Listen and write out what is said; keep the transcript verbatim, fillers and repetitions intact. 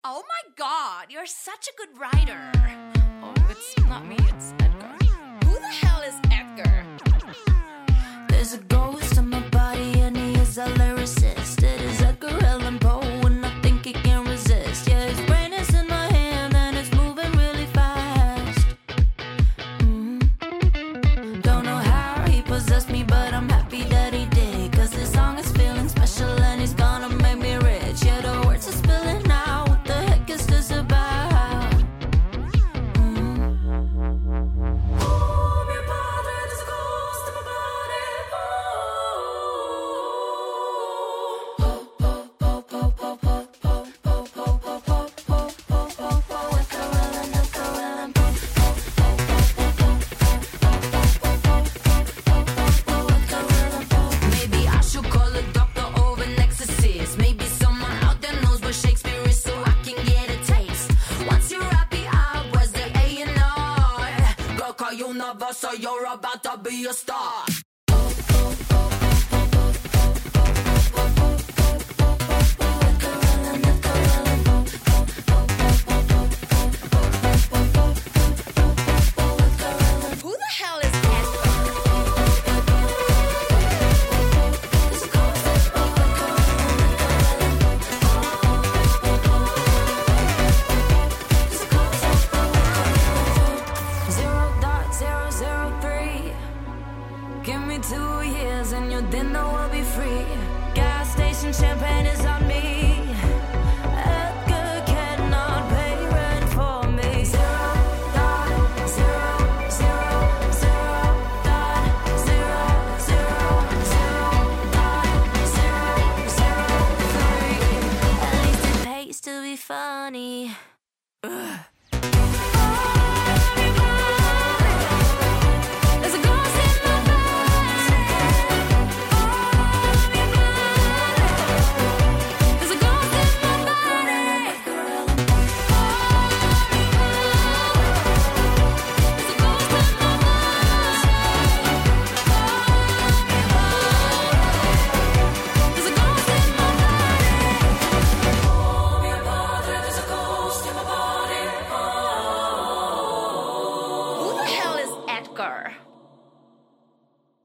Oh my god, you're such a good writer. Oh, it's not me, it's Edgar. Who the hell is Edgar? There's a ghost in my body and he is a lyricist. It is Edgar Allan Poe and I think he can resist. Yeah, his brain is in my hand and it's moving really fast. Mm-hmm. Don't know how he possessed me, but I'm happy that he did. Cause this song is feeling special and he's gonna make me rich. Yeah, the words are spilling out. What the heck is this about? Mm-hmm. Oh, mi padre, there's a ghost in my body. Maybe I should call a doctor or an exorcist. Maybe someone out there knows what Shakespeare is, so I can get a taste. Once you're happy, I was the A and R. Girl, call you nervous, so you're about to be a star. Who the hell is Edgar? Zero dot zero zero three. Give me two years and your dinner will be free. Gas station champagne is on me. Edgar cannot pay rent for me. Zero dot zero zero zero dot zero zero zero dot zero zero three. At least it pays to be funny. Ugh.